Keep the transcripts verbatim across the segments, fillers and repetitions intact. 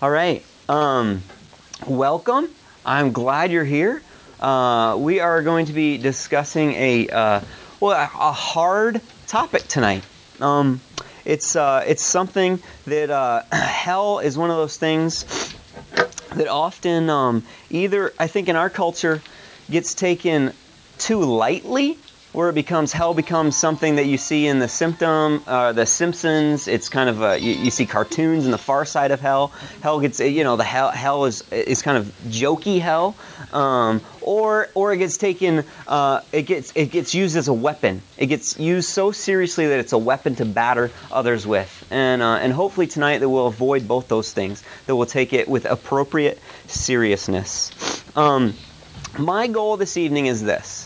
All right. Um, welcome. I'm glad you're here. Uh, we are going to be discussing a uh, well a hard topic tonight. Um, it's uh, it's something that uh, hell is one of those things that often um, either I think in our culture gets taken too lightly, where it becomes hell becomes something that you see in the symptom, uh, the Simpsons. It's kind of a, you, you see cartoons in the far side of hell. Hell gets, you know, the hell hell is is kind of jokey hell, um, or or it gets taken, uh, it gets it gets used as a weapon. It gets used so seriously that it's a weapon to batter others with. And uh, and hopefully tonight that we'll avoid both those things. That we'll take it with appropriate seriousness. Um, my goal this evening is this.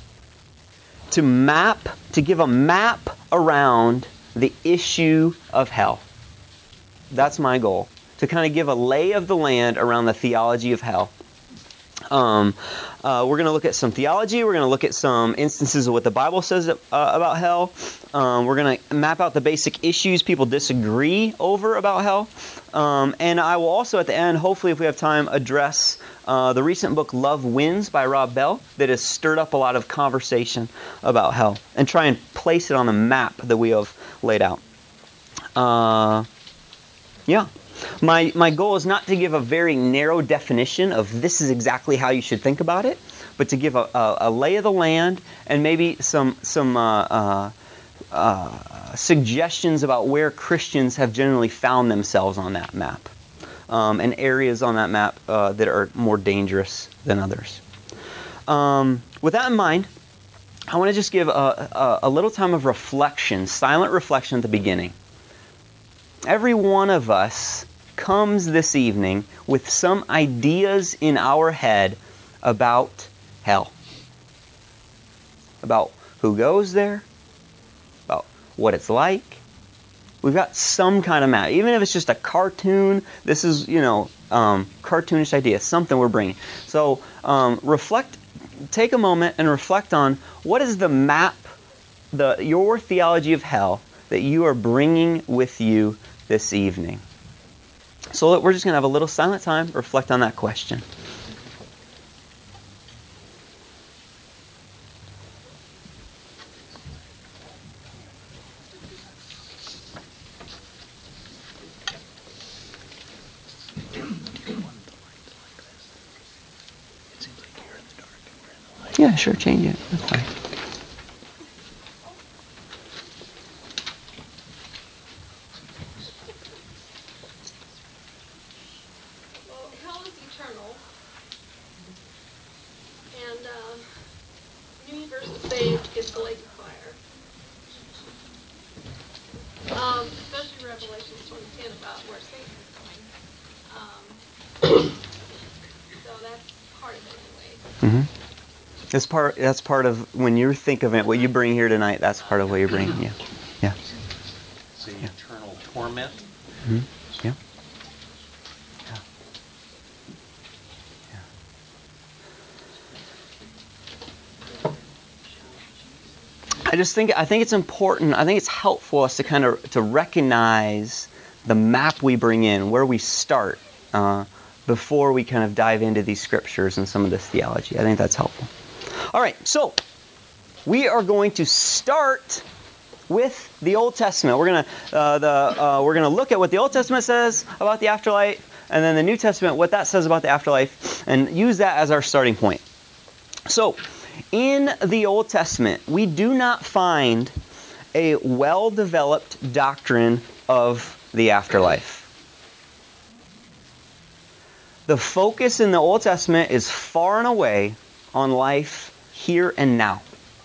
To map, to give a map around the issue of hell. That's my goal. To kind of give a lay of the land around the theology of hell. Um, uh, we're going to look at some theology. We're going to look at some instances of what the Bible says uh, about hell. Um, we're going to map out the basic issues people disagree over about hell. Um, and I will also, at the end, hopefully if we have time, address uh, the recent book Love Wins by Rob Bell that has stirred up a lot of conversation about hell. And try and place it on the map that we have laid out. Uh, yeah. My my goal is not to give a very narrow definition of this is exactly how you should think about it, but to give a, a, a lay of the land and maybe some some uh, uh, uh, suggestions about where Christians have generally found themselves on that map, um, and areas on that map uh, that are more dangerous than others. Um, with that in mind, I want to just give a, a, a little time of reflection, silent reflection at the beginning. Every one of us comes this evening with some ideas in our head about hell. About who goes there, about what it's like. We've got some kind of map. Even if it's just a cartoon, this is, you know, um, cartoonish idea, something we're bringing. So um, reflect, take a moment and reflect on what is the map, the your theology of hell that you are bringing with you this evening. So we're just going to have a little silent time, reflect on that question. Yeah, sure, change it. That's fine. Well, hell is eternal. And uh, new versus saved gets the lake of fire. Um, especially Revelation twenty ten about where Satan is going. Um, so that's part of it anyway. Mm-hmm. That's part. That's part of when you think of it. What you bring here tonight. That's part of what you bring. Yeah. Yeah. It's the yeah. eternal torment. Mm-hmm. Yeah. Yeah. Yeah. I just think I think it's important. I think it's helpful us to kind of to recognize the map we bring in, where we start, uh, before we kind of dive into these scriptures and some of this theology. I think that's helpful. All right, so we are going to start with the Old Testament. We're gonna uh, the uh, we're gonna look at what the Old Testament says about the afterlife, and then the New Testament, what that says about the afterlife, and use that as our starting point. So, in the Old Testament, we do not find a well-developed doctrine of the afterlife. The focus in the Old Testament is far and away on life here and now.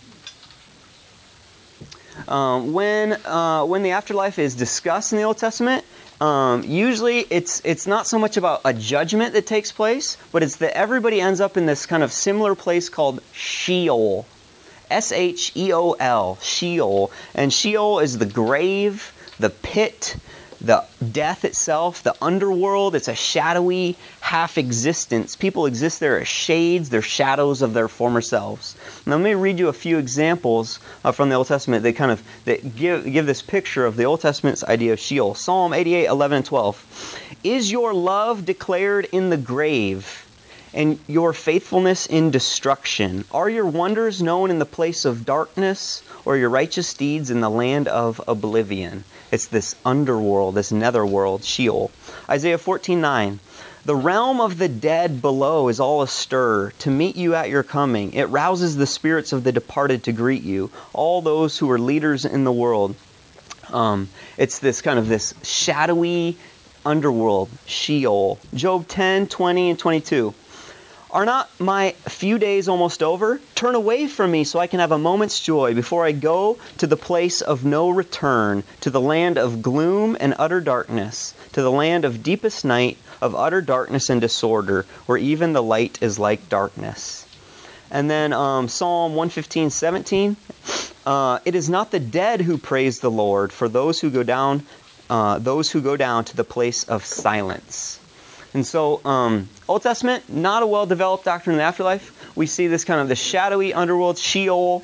Um, when uh, when the afterlife is discussed in the Old Testament, um, usually it's it's not so much about a judgment that takes place, but it's that everybody ends up in this kind of similar place called Sheol. S H E O L, Sheol. And Sheol is the grave, the pit, the death itself, the underworld. It's a shadowy half-existence. People exist there as shades, they're shadows of their former selves. Now, let me read you a few examples uh, from the Old Testament that kind of that give, give this picture of the Old Testament's idea of Sheol. Psalm eighty-eight, eleven and twelve. Is your love declared in the grave, and your faithfulness in destruction? Are your wonders known in the place of darkness, or your righteous deeds in the land of oblivion? It's this underworld, this netherworld, Sheol. Isaiah fourteen nine. The realm of the dead below is all astir to meet you at your coming. It rouses the spirits of the departed to greet you, all those who are leaders in the world. Um, it's this kind of this shadowy underworld, Sheol. Job ten twenty and twenty-two. Are not my few days almost over? Turn away from me so I can have a moment's joy before I go to the place of no return, to the land of gloom and utter darkness, to the land of deepest night, of utter darkness and disorder, where even the light is like darkness. And then um, Psalm one fifteen seventeen. Uh, it is not the dead who praise the Lord, for those who go down, uh, those who go down to the place of silence. And so, um, Old Testament, not a well-developed doctrine of the afterlife. We see this kind of the shadowy underworld, Sheol,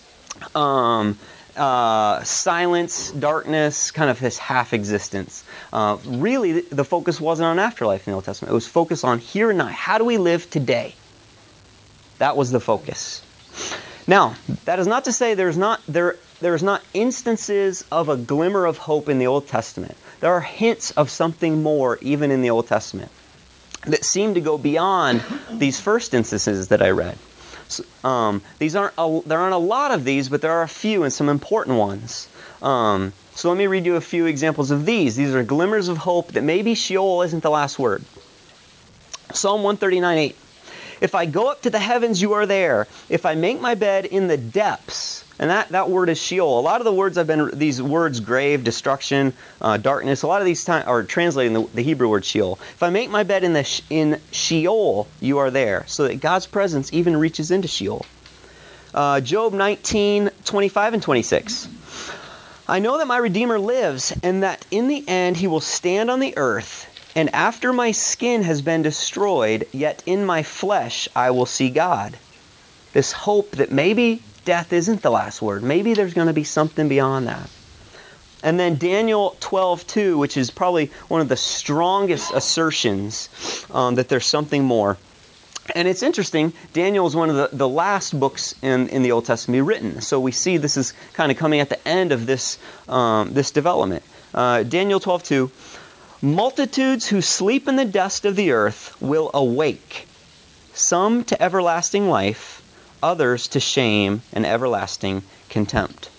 um, uh, silence, darkness, kind of this half-existence. Uh, really, the focus wasn't on afterlife in the Old Testament. It was focused on here and now. How do we live today? That was the focus. Now, that is not to say there's not there there's not instances of a glimmer of hope in the Old Testament. There are hints of something more even in the Old Testament that seem to go beyond these first instances that I read. So, um, these aren't a, there aren't a lot of these, but there are a few and some important ones. Um, so let me read you a few examples of these. These are glimmers of hope that maybe Sheol isn't the last word. Psalm one thirty-nine eight. If I go up to the heavens, you are there. If I make my bed in the depths, and that, that word is Sheol. A lot of the words I've been, these words, grave, destruction, uh, darkness, a lot of these time, are translating the, the Hebrew word Sheol. If I make my bed in the in Sheol, you are there. So that God's presence even reaches into Sheol. Uh, Job nineteen twenty-five and twenty-six. I know that my Redeemer lives, and that in the end he will stand on the earth. And after my skin has been destroyed, yet in my flesh I will see God. This hope that maybe death isn't the last word. Maybe there's going to be something beyond that. And then Daniel twelve two, which is probably one of the strongest assertions um, that there's something more. And it's interesting, Daniel is one of the, the last books in, in the Old Testament written. So we see this is kind of coming at the end of this, um, this development. Uh, Daniel twelve two. Multitudes who sleep in the dust of the earth will awake, some to everlasting life, others to shame and everlasting contempt.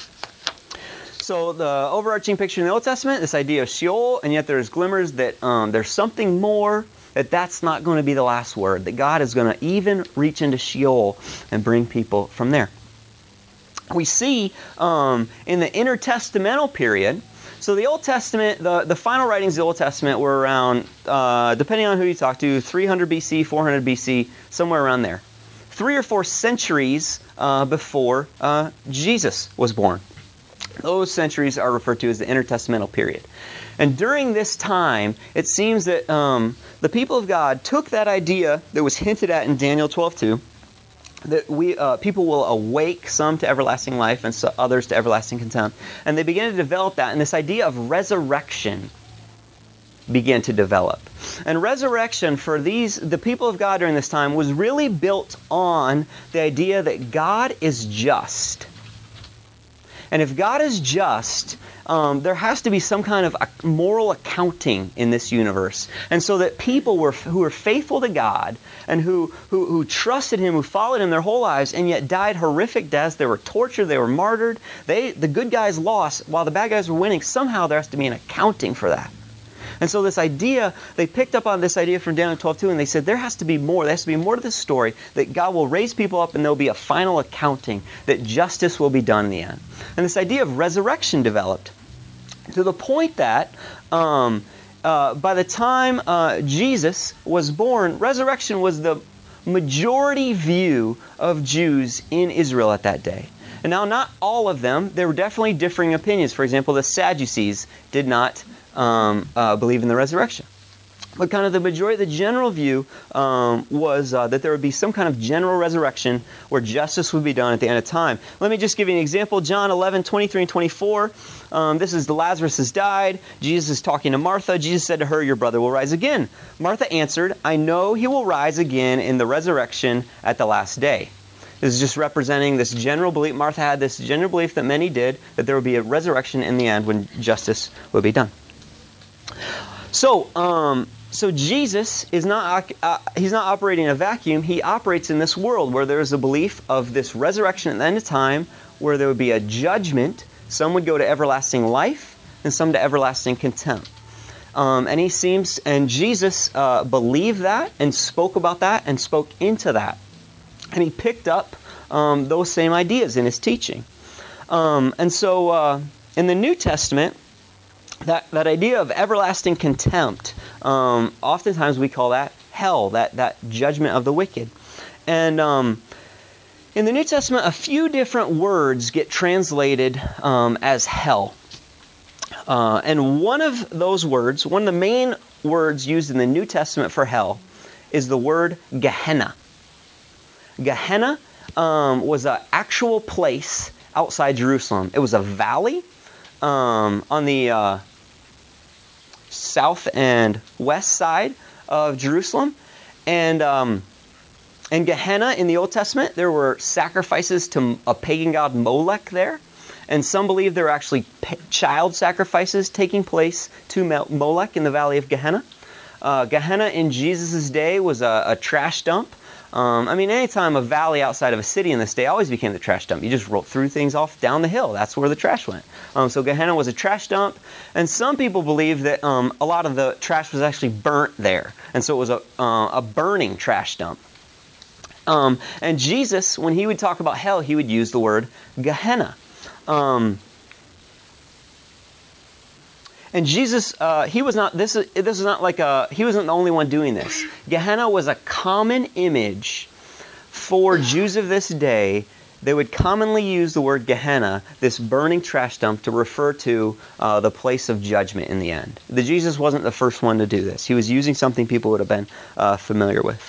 So the overarching picture in the Old Testament, this idea of Sheol, and yet there's glimmers that um, there's something more, that that's not going to be the last word, that God is going to even reach into Sheol and bring people from there. We see um, in the intertestamental period, so the Old Testament, the, the final writings of the Old Testament were around, uh, depending on who you talk to, three hundred B C, four hundred B C, somewhere around there. Three or four centuries uh, before uh, Jesus was born. Those centuries are referred to as the intertestamental period. And during this time, it seems that um, the people of God took that idea that was hinted at in Daniel twelve two, that we uh, people will awake, some to everlasting life and so others to everlasting contempt. And they began to develop that, and this idea of resurrection began to develop. And resurrection for these, the people of God during this time, was really built on the idea that God is just. And if God is just, um, there has to be some kind of a moral accounting in this universe. And so that people were who were faithful to God and who, who, who trusted Him, who followed Him their whole lives, and yet died horrific deaths. They were tortured, they were martyred. They, the good guys lost while the bad guys were winning. Somehow there has to be an accounting for that. And so this idea, they picked up on this idea from Daniel twelve two, and they said there has to be more. There has to be more to this story, that God will raise people up and there will be a final accounting, that justice will be done in the end. And this idea of resurrection developed to the point that um, uh, by the time uh, Jesus was born, resurrection was the majority view of Jews in Israel at that day. And now not all of them, there were definitely differing opinions. For example, the Sadducees did not Um, uh, believe in the resurrection. But kind of the majority, the general view um, was uh, that there would be some kind of general resurrection where justice would be done at the end of time. Let me just give you an example. John eleven, twenty-three and twenty-four. Um, this is the Lazarus has died. Jesus is talking to Martha. Jesus said to her, your brother will rise again. Martha answered, I know he will rise again in the resurrection at the last day. This is just representing this general belief. Martha had this general belief that many did, that there would be a resurrection in the end when justice would be done. So, um, so Jesus is not uh, he's not operating in a vacuum. He operates in this world where there is a belief of this resurrection at the end of time, where there would be a judgment. Some would go to everlasting life, and some to everlasting contempt. Um, and he seems, and Jesus uh, believed that, and spoke about that, and spoke into that, and he picked up um, those same ideas in his teaching. Um, and so, uh, in the New Testament, That that idea of everlasting contempt, um, oftentimes we call that hell, that, that judgment of the wicked. And um, in the New Testament, a few different words get translated um, as hell. Uh, and one of those words, one of the main words used in the New Testament for hell is the word Gehenna. Gehenna um, was an actual place outside Jerusalem. It was a valley um, on the uh, south and west side of Jerusalem. And um, in Gehenna in the Old Testament, there were sacrifices to a pagan god Molech there. And some believe there were actually child sacrifices taking place to Molech in the valley of Gehenna. Uh, Gehenna in Jesus' day was a, a trash dump. Um, I mean, anytime a valley outside of a city in this day always became the trash dump. You just rolled through things off down the hill. That's where the trash went. Um, so Gehenna was a trash dump. And some people believe that um, a lot of the trash was actually burnt there. And so it was a, uh, a burning trash dump. Um, and Jesus, when he would talk about hell, he would use the word Gehenna. Um, and Jesus, uh, he was not, this is, this is not like a, he wasn't the only one doing this. Gehenna was a common image for Jews of this day. They would commonly use the word Gehenna, this burning trash dump, to refer to uh, the place of judgment in the end. The Jesus wasn't the first one to do this. He was using something people would have been uh, familiar with.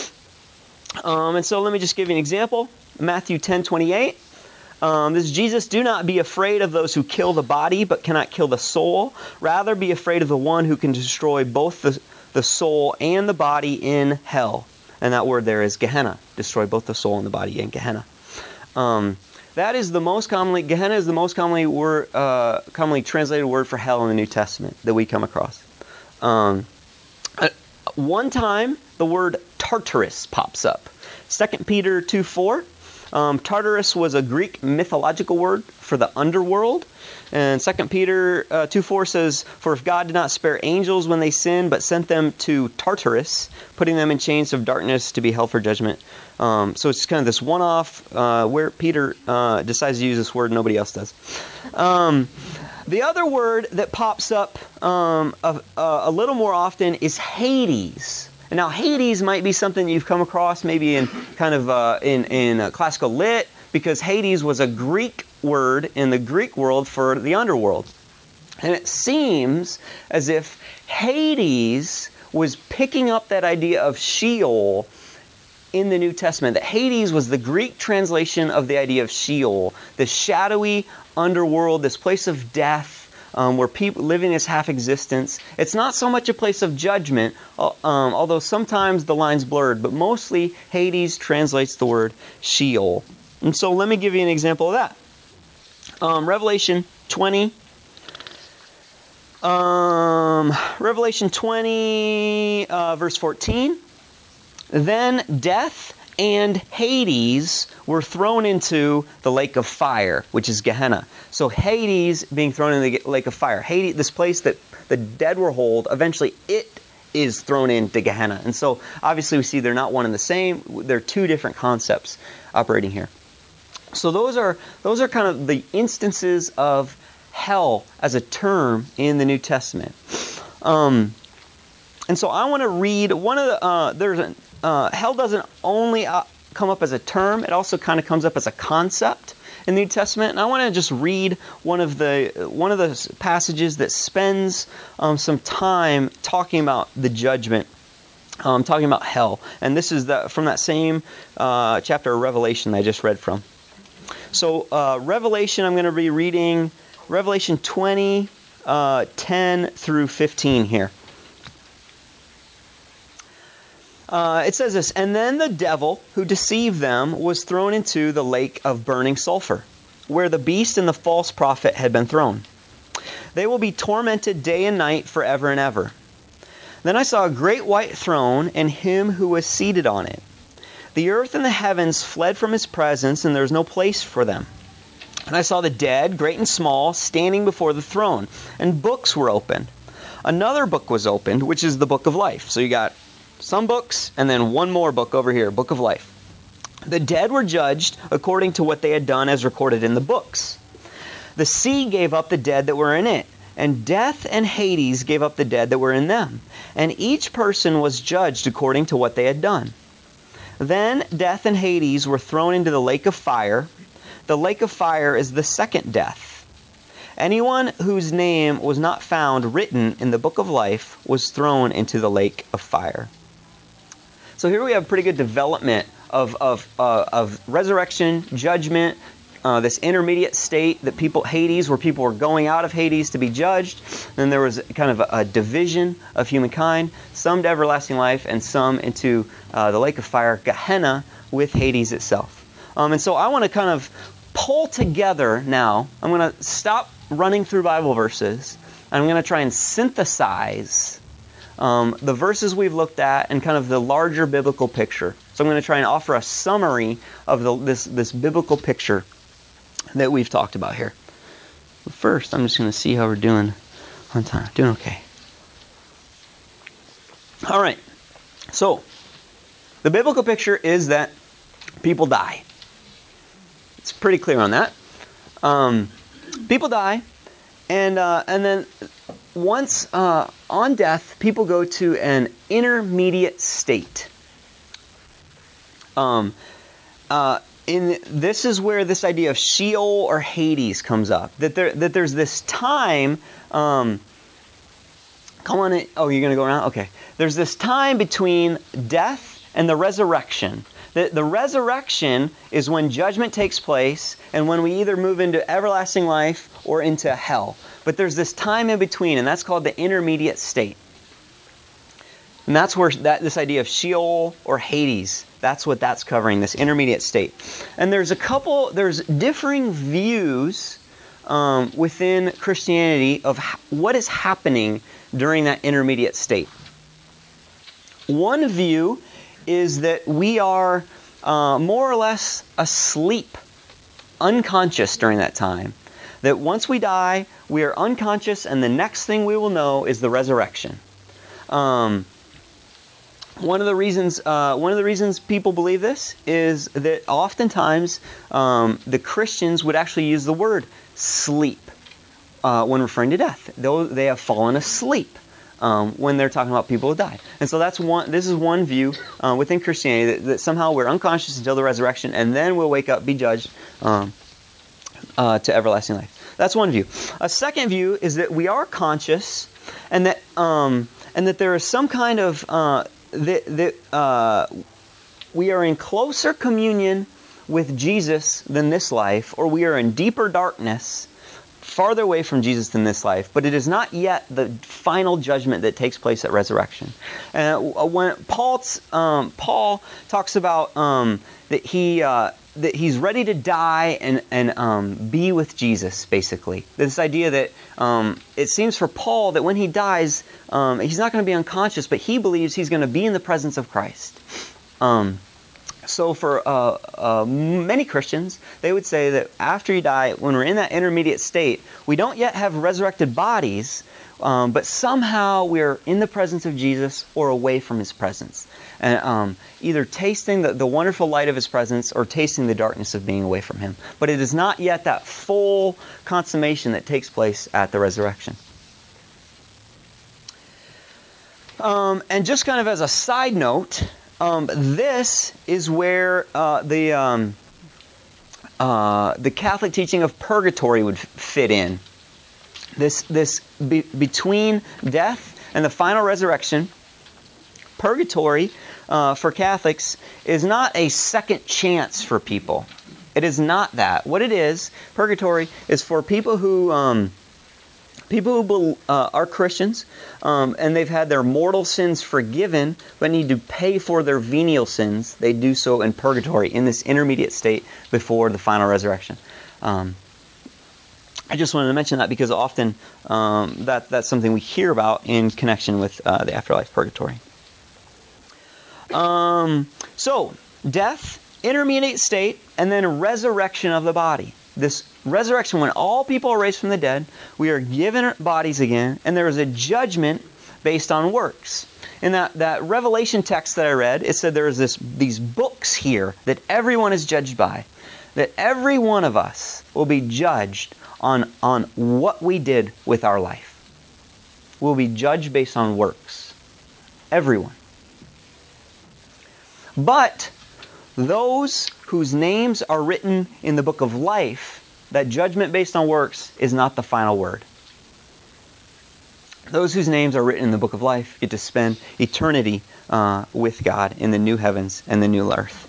Um, and so let me just give you an example. Matthew ten twenty-eight. Um, this is Jesus, do not be afraid of those who kill the body but cannot kill the soul. Rather be afraid of the one who can destroy both the, the soul and the body in hell. And that word there is Gehenna. Destroy both the soul and the body in Gehenna. Um, that is the most commonly, Gehenna is the most commonly word, uh, commonly translated word for hell in the New Testament that we come across. Um, uh, one time the word Tartarus pops up. Second Peter two four. Um, Tartarus was a Greek mythological word for the underworld. And Second Peter uh, two four says, for if God did not spare angels when they sinned, but sent them to Tartarus, putting them in chains of darkness to be held for judgment. Um, so it's kind of this one-off uh, where Peter uh, decides to use this word, nobody else does. Um, the other word that pops up um, a, a little more often is Hades. And now Hades might be something you've come across maybe in kind of uh, in, in uh, classical lit, because Hades was a Greek word in the Greek world for the underworld. And it seems as if Hades was picking up that idea of Sheol in the New Testament. That Hades was the Greek translation of the idea of Sheol, the shadowy underworld, this place of death, Um, where people living this half existence. It's not so much a place of judgment, uh, um, although sometimes the line's blurred, but mostly Hades translates the word Sheol. And so let me give you an example of that. Um, Revelation twenty. Um, Revelation twenty, uh, verse fourteen. Then death and Hades were thrown into the lake of fire, which is Gehenna. So Hades being thrown in the lake of fire. Hades, this place that the dead were hold, eventually it is thrown into Gehenna. And so obviously we see they're not one and the same. They're two different concepts operating here. So those are those are kind of the instances of hell as a term in the New Testament. Um, and so I want to read one of the, uh, there's a, Uh, hell doesn't only uh, come up as a term, it also kind of comes up as a concept. in the New Testament, and I want to just read one of the one of the passages that spends um, some time talking about the judgment, um, talking about hell, and this is the, from that same uh, chapter of Revelation that I just read from. So uh, Revelation, I'm going to be reading Revelation twenty, uh, ten through fifteen here. Uh, it says this, "And then the devil who deceived them was thrown into the lake of burning sulfur, where the beast and the false prophet had been thrown. They will be tormented day and night forever and ever. Then I saw a great white throne and him who was seated on it. The earth and the heavens fled from his presence, and there was no place for them. And I saw the dead, great and small, standing before the throne, and books were opened. Another book was opened, which is the book of life." So you got some books, and then one more book over here, book of life. "The dead were judged according to what they had done as recorded in the books. The sea gave up the dead that were in it, and death and Hades gave up the dead that were in them. And each person was judged according to what they had done. Then death and Hades were thrown into the lake of fire. The lake of fire is the second death. Anyone whose name was not found written in the book of life was thrown into the lake of fire." So here we have pretty good development of of uh, of resurrection, judgment, uh, this intermediate state that people, Hades, where people were going out of Hades to be judged. Then there was kind of a, a division of humankind, some to everlasting life and some into uh, the lake of fire, Gehenna, with Hades itself. Um, and so I want to kind of pull together now. I'm going to stop running through Bible verses. And I'm going to try and synthesize Um, the verses we've looked at and kind of the larger biblical picture. So I'm going to try and offer a summary of the, this, this biblical picture that we've talked about here. But first, I'm just going to see how we're doing on time. Doing okay. All right. So, the biblical picture is that people die. It's pretty clear on that. Um, people die, and uh, and then once uh, on death, people go to an intermediate state. Um, uh, in this is where this idea of Sheol or Hades comes up. That there, that there's this time. Um, come on, in, oh, you're going to go around? Okay. There's this time between death and the resurrection. The, the resurrection is when judgment takes place and when we either move into everlasting life or into hell. But there's this time in between, and that's called the intermediate state. And that's where that this idea of Sheol or Hades, that's what that's covering, this intermediate state. And there's a couple, there's differing views um, within Christianity of what is happening during that intermediate state. One view is that we are uh, more or less asleep, unconscious during that time. That once we die, we are unconscious, and the next thing we will know is the resurrection. Um, one of the reasons, uh, one of the reasons people believe this is that oftentimes um, the Christians would actually use the word sleep uh, when referring to death. Though they have fallen asleep. Um, when they're talking about people who died. And so that's one. This is one view uh, within Christianity that, that somehow we're unconscious until the resurrection, and then we'll wake up, be judged um, uh, to everlasting life. That's one view. A second view is that we are conscious, and that um, and that there is some kind of uh, that that uh, we are in closer communion with Jesus than this life, or we are in deeper darkness, farther away from Jesus than this life, but it is not yet the final judgment that takes place at resurrection. Uh, when Paul um, Paul talks about um, that he uh, that he's ready to die and and um, be with Jesus, basically. This idea that um, it seems for Paul that when he dies, um, he's not going to be unconscious, but he believes he's going to be in the presence of Christ. Um, So for uh, uh, many Christians, they would say that after you die, when we're in that intermediate state, we don't yet have resurrected bodies, um, but somehow we're in the presence of Jesus or away from His presence. And um, either tasting the, the wonderful light of His presence or tasting the darkness of being away from Him. But it is not yet that full consummation that takes place at the resurrection. Um, and just kind of as a side note, Um, this is where uh, the um, uh, the Catholic teaching of purgatory would fit in. This, this be, between death and the final resurrection, purgatory uh, for Catholics is not a second chance for people. It is not that. What it is, purgatory, is for people who um, people who uh, are Christians um, and they've had their mortal sins forgiven, but need to pay for their venial sins. They do so in purgatory, in this intermediate state before the final resurrection. Um, I just wanted to mention that because often um, that that's something we hear about in connection with uh, the afterlife, purgatory. Um, so, death, intermediate state, and then resurrection of the body. This resurrection, when all people are raised from the dead, we are given bodies again, and there is a judgment based on works. In that, that Revelation text that I read, it said there is this these books here that everyone is judged by. That every one of us will be judged on, on what we did with our life. We'll be judged based on works. Everyone. But those whose names are written in the book of life, that judgment based on works is not the final word. Those whose names are written in the book of life get to spend eternity uh, with God in the new heavens and the new earth.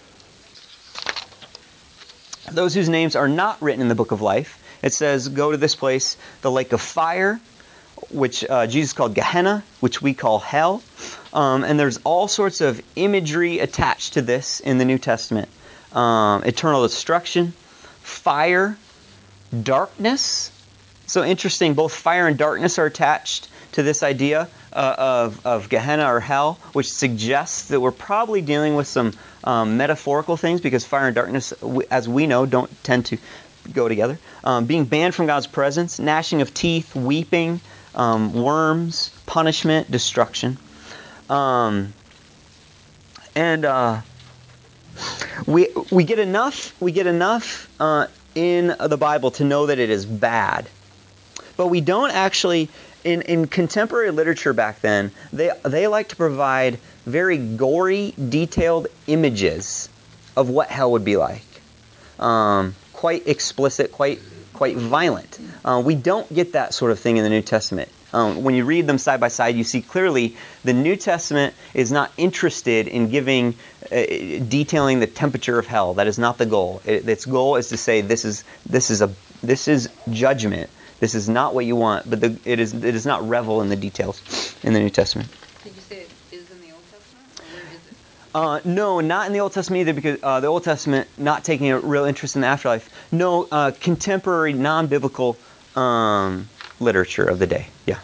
Those whose names are not written in the book of life, it says, go to this place, the lake of fire, which uh, Jesus called Gehenna, which we call hell. Um, and there's all sorts of imagery attached to this in the New Testament. Um, eternal destruction, fire, darkness. So interesting, both fire and darkness are attached to this idea uh, of, of Gehenna or hell, which suggests that we're probably dealing with some um, metaphorical things because fire and darkness, as we know, don't tend to go together. Um, being banned from God's presence, gnashing of teeth, weeping, um, worms, punishment, destruction. Um, and uh, we we get enough we get enough uh, in the Bible to know that it is bad, but we don't actually. In, in contemporary literature back then, they they like to provide very gory, detailed images of what hell would be like. Um, quite explicit, quite quite violent. Uh, we don't get that sort of thing in the New Testament. Um, when you read them side by side, you see clearly the New Testament is not interested in giving, uh, detailing the temperature of hell. That is not the goal. It, its goal is to say this is this is a this is judgment. This is not what you want, but the, it is it does not revel in the details in the New Testament. Did you say it is in the Old Testament, or where is it? Uh, no, not in the Old Testament either, because uh, the Old Testament not taking a real interest in the afterlife. No, uh, contemporary, non-biblical um, literature of the day. Yeah.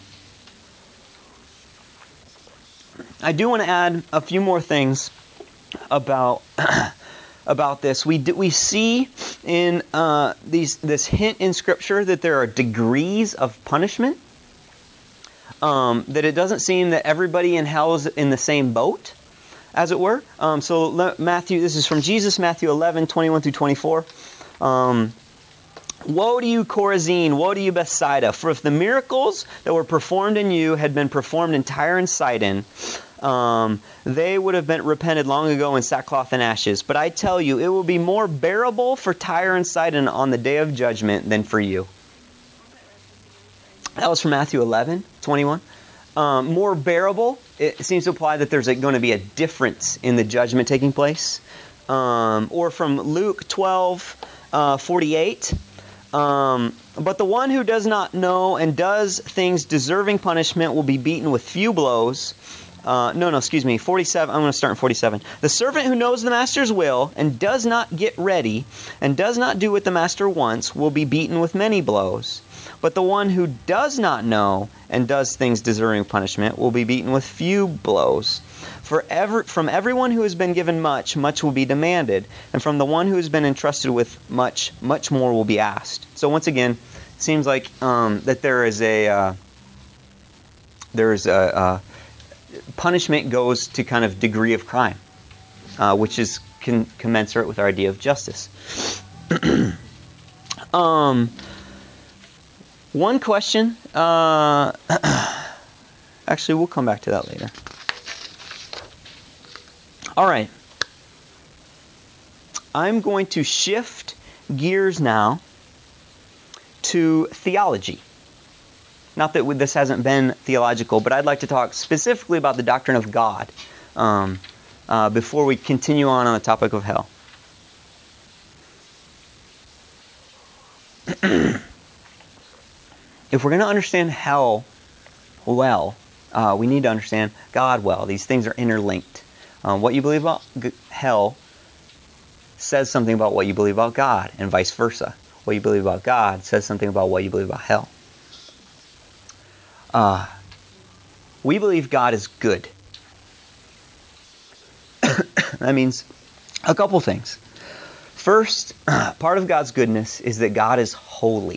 I do want to add a few more things about about this. We do, we see in uh, these this hint in Scripture that there are degrees of punishment. Um, that it doesn't seem that everybody in hell is in the same boat, as it were. Um, so Matthew, this is from Jesus, Matthew eleven, twenty-one through twenty-four. Um, Woe to you, Chorazin! Woe to you, Bethsaida! For if the miracles that were performed in you had been performed in Tyre and Sidon, um, they would have been repented long ago in sackcloth and ashes. But I tell you, it will be more bearable for Tyre and Sidon on the day of judgment than for you. That was from Matthew eleven, twenty-one. Um, more bearable, it seems to imply that there's a, going to be a difference in the judgment taking place. Um, or from Luke twelve, uh, forty-eight. Um, but the one who does not know and does things deserving punishment will be beaten with few blows. Uh, no, no, excuse me, forty-seven. I'm going to start in forty-seven. The servant who knows the master's will and does not get ready and does not do what the master wants will be beaten with many blows. But the one who does not know and does things deserving punishment will be beaten with few blows. For every, from everyone who has been given much, much will be demanded. And from the one who has been entrusted with much, much more will be asked. So once again, it seems like um, that there is a... Uh, there is a... Uh, punishment goes to kind of degree of crime, uh, which is con- commensurate with our idea of justice. um, one question, uh, actually we'll come back to that later. All right. I'm going to shift gears now to theology. Not that this hasn't been theological, but I'd like to talk specifically about the doctrine of God um, uh, before we continue on on the topic of hell. If we're going to understand hell well, uh, we need to understand God well. These things are interlinked. Um, what you believe about g- hell says something about what you believe about God, and vice versa. What you believe about God says something about what you believe about hell. Uh, we believe God is good. That means a couple things. First, part of God's goodness is that God is holy.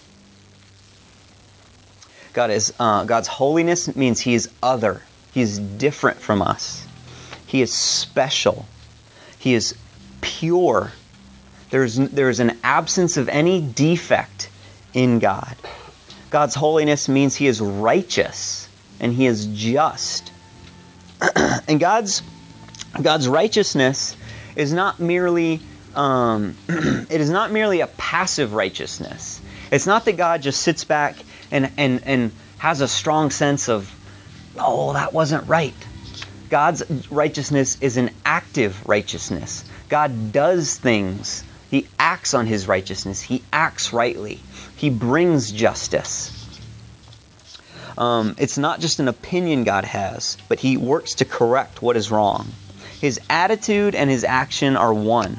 God is uh, God's holiness means He is other. He is different from us. He is special. He is pure. There's there's an absence of any defect in God. God's holiness means He is righteous and He is just. And God's God's righteousness is not merely um, it is not merely a passive righteousness. It's not that God just sits back and, and, and has a strong sense of, oh, that wasn't right. God's righteousness is an active righteousness. God does things. He acts on His righteousness. He acts rightly. He brings justice. Um, it's not just an opinion God has, but He works to correct what is wrong. His attitude and His action are one.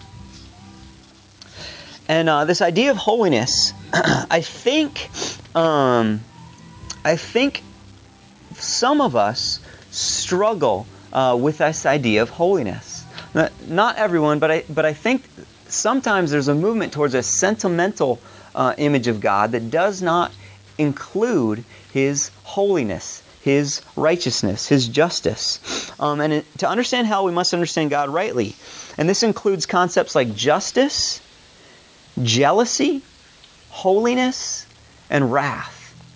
And uh, this idea of holiness, I think, um, I think some of us struggle uh, with this idea of holiness. Not everyone, but I, but I think sometimes there's a movement towards a sentimental uh, image of God that does not include His holiness, His righteousness, His justice. Um, and it, to understand hell, we must understand God rightly. And this includes concepts like justice, jealousy, holiness, and wrath.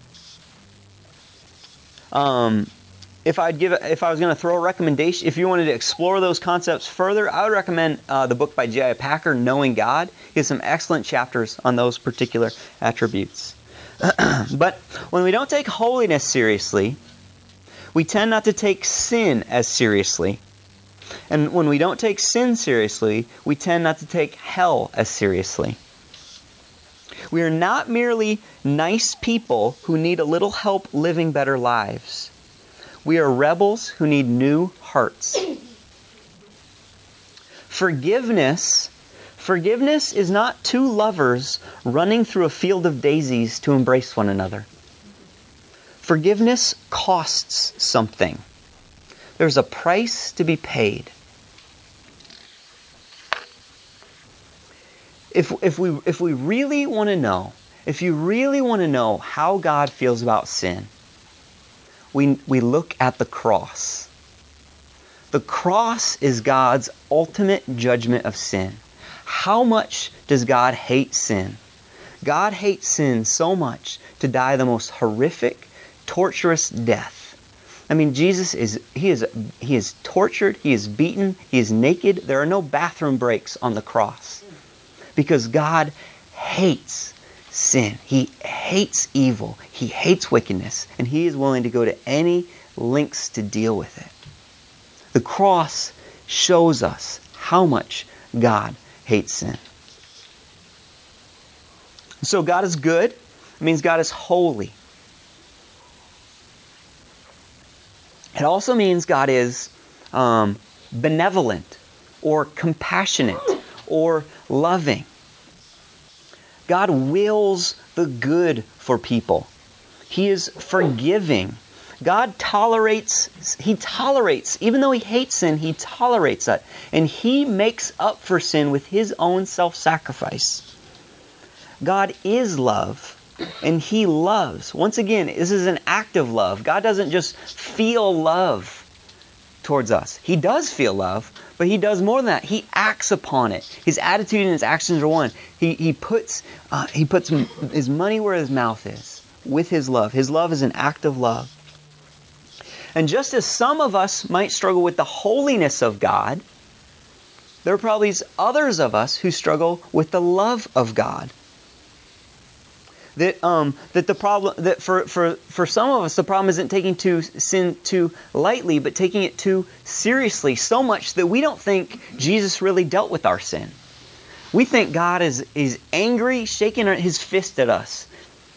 Um, if I'd give, if I was going to throw a recommendation, if you wanted to explore those concepts further, I would recommend uh, the book by J I Packer, Knowing God. He has some excellent chapters on those particular attributes. But when we don't take holiness seriously, we tend not to take sin as seriously. And when we don't take sin seriously, we tend not to take hell as seriously. We are not merely nice people who need a little help living better lives. We are rebels who need new hearts. Forgiveness, forgiveness is not two lovers running through a field of daisies to embrace one another. Forgiveness costs something. There's a price to be paid. If if we if we really want to know, if you really want to know how God feels about sin, we we look at the cross. The cross is God's ultimate judgment of sin. How much does God hate sin? God hates sin so much to die the most horrific, torturous death. I mean, Jesus is he is he is tortured, he is beaten, he is naked. There are no bathroom breaks on the cross. Because God hates sin. He hates evil. He hates wickedness. And He is willing to go to any lengths to deal with it. The cross shows us how much God hates sin. So God is good. It means God is holy. It also means God is um, benevolent or compassionate or loving. God wills the good for people. He is forgiving. God tolerates, He tolerates, even though He hates sin, He tolerates that. And He makes up for sin with His own self-sacrifice. God is love, and He loves. Once again, this is an act of love. God doesn't just feel love towards us. He does feel love, but He does more than that. He acts upon it. His attitude and His actions are one. He he puts uh, he puts His money where His mouth is with His love. His love is an act of love. And just as some of us might struggle with the holiness of God, There are probably others of us who struggle with the love of God. That um that the problem that for, for, for some of us the problem isn't taking too sin too lightly, but taking it too seriously, so much that we don't think Jesus really dealt with our sin. We think God is is angry, shaking his fist at us.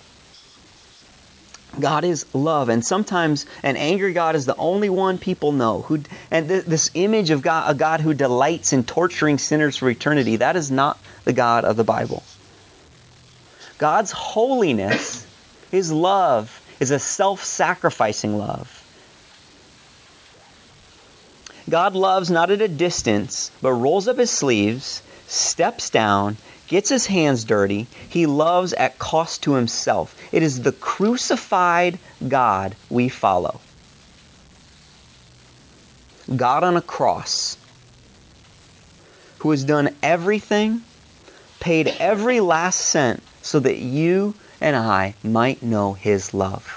God is love, and sometimes an angry God is the only one people know. Who and th- this image of God, a God who delights in torturing sinners for eternity, that is not the God of the Bible. God's holiness, His love, is a self-sacrificing love. God loves not at a distance, but rolls up His sleeves, steps down, gets His hands dirty. He loves at cost to Himself. It is the crucified God we follow. God on a cross, who has done everything, paid every last cent, so that you and I might know His love.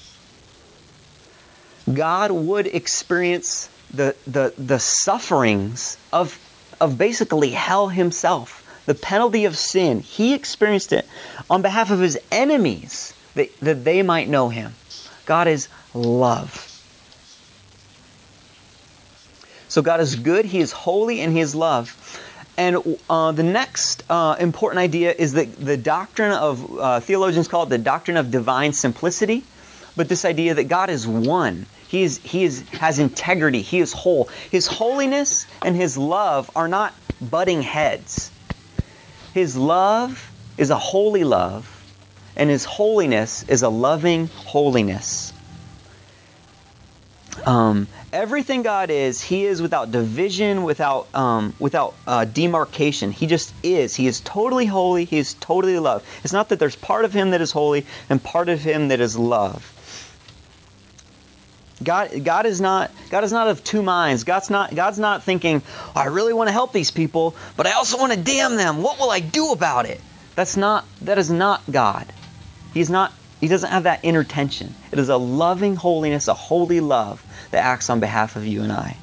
God would experience the, the, the sufferings of, of basically hell Himself. The penalty of sin. He experienced it on behalf of His enemies, that, that they might know Him. God is love. So God is good, He is holy, and He is love. And uh, the next uh, important idea is that the doctrine of, uh, theologians call it the doctrine of divine simplicity, but this idea that God is one. He is, he is, has integrity. He is whole. His holiness and His love are not butting heads. His love is a holy love, and His holiness is a loving holiness. Um, everything God is, He is without division, without um, without uh, demarcation. He just is. He is totally holy. He is totally love. It's not that there's part of Him that is holy and part of Him that is love. God, God is not. God is not of two minds. God's not. God's not thinking, oh, I really want to help these people, but I also want to damn them. What will I do about it? That's not. That is not God. He's not. He doesn't have that inner tension. It is a loving holiness, a holy love that acts on behalf of you and I.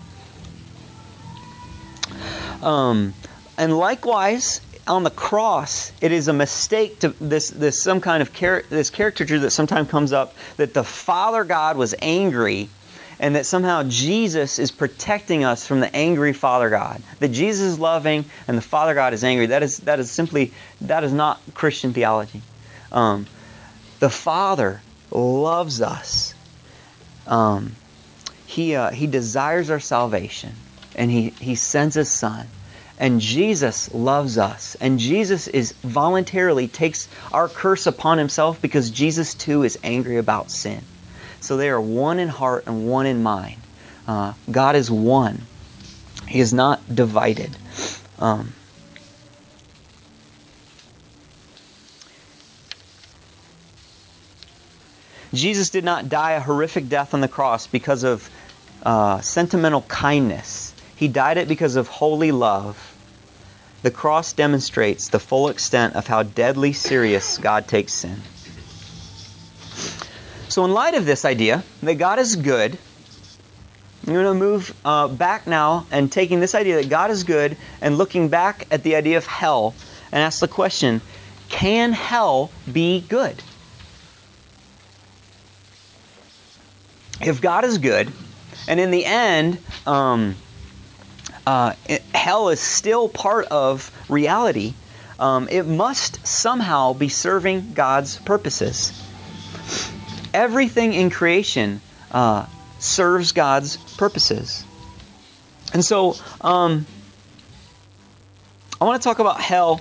Um, and likewise, on the cross, it is a mistake to this this some kind of char- this caricature that sometimes comes up that the Father God was angry, and that somehow Jesus is protecting us from the angry Father God. That Jesus is loving and the Father God is angry. That is that is simply that is not Christian theology. Um, the Father loves us. Um, he uh, he desires our salvation, and he he sends His Son. And Jesus loves us. And Jesus is voluntarily takes our curse upon Himself because Jesus too is angry about sin. So they are one in heart and one in mind. Uh, God is one. He is not divided. Um, Jesus did not die a horrific death on the cross because of uh, sentimental kindness. He died it because of holy love. The cross demonstrates the full extent of how deadly serious God takes sin. So in light of this idea that God is good, I'm going to move uh, back now and taking this idea that God is good and looking back at the idea of hell and ask the question, can hell be good? If God is good, and in the end, um, uh, it, hell is still part of reality, um, it must somehow be serving God's purposes. Everything in creation uh, serves God's purposes. And so, um, I want to talk about hell.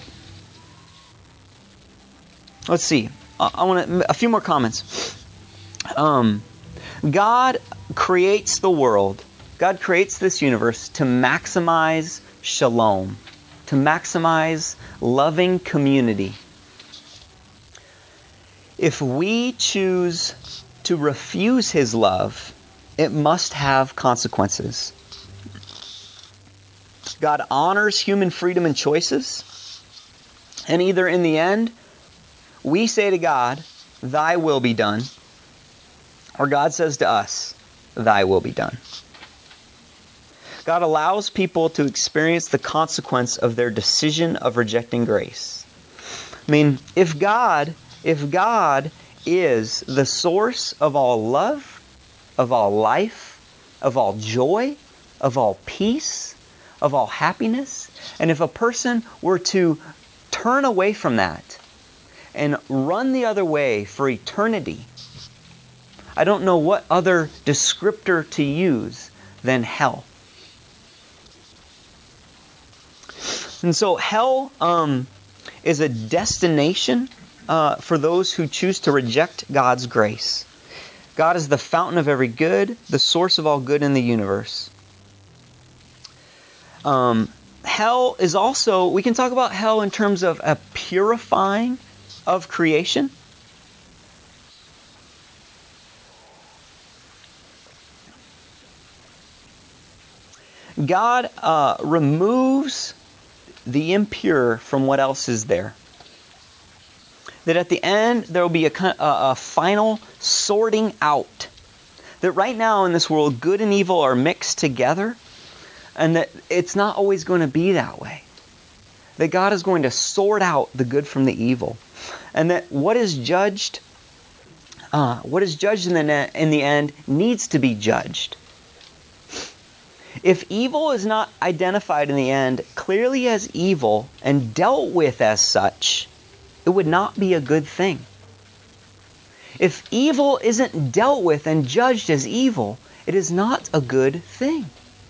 Let's see. I, I want to, a few more comments. Um, God creates the world. God creates this universe to maximize shalom, to maximize loving community. If we choose to refuse His love, it must have consequences. God honors human freedom and choices, and either in the end, we say to God, Thy will be done, or God says to us, Thy will be done. God allows people to experience the consequence of their decision of rejecting grace. I mean, if God, if God is the source of all love, of all life, of all joy, of all peace, of all happiness, and if a person were to turn away from that and run the other way for eternity, I don't know what other descriptor to use than hell. And so hell um, is a destination uh, for those who choose to reject God's grace. God is the fountain of every good, the source of all good in the universe. Um, hell is also, we can talk about hell in terms of a purifying of creation. God uh, removes the impure from what else is there. That at the end there will be a, a, a final sorting out. That right now in this world, good and evil are mixed together, and that it's not always going to be that way. That God is going to sort out the good from the evil. And that what is judged, uh, what is judged in the, in the end needs to be judged. If evil is not identified in the end clearly as evil and dealt with as such, it would not be a good thing. If evil isn't dealt with and judged as evil, it is not a good thing.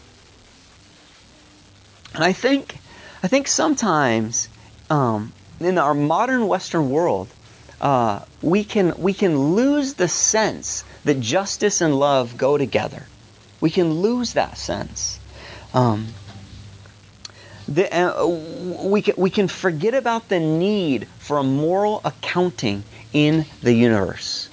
And I think, I think sometimes um, in our modern Western world, uh, we can we can lose the sense that justice and love go together. We can lose that sense. Um, the, uh, we can we can forget about the need for a moral accounting in the universe.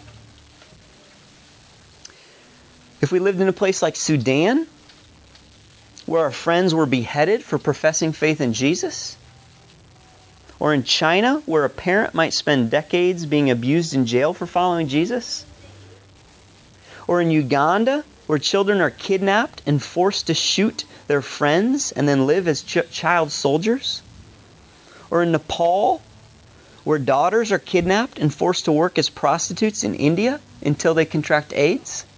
If we lived in a place like Sudan, where our friends were beheaded for professing faith in Jesus, or in China, where a parent might spend decades being abused in jail for following Jesus, or in Uganda, where children are kidnapped and forced to shoot their friends and then live as ch- child soldiers, or in Nepal, where daughters are kidnapped and forced to work as prostitutes in India until they contract AIDS,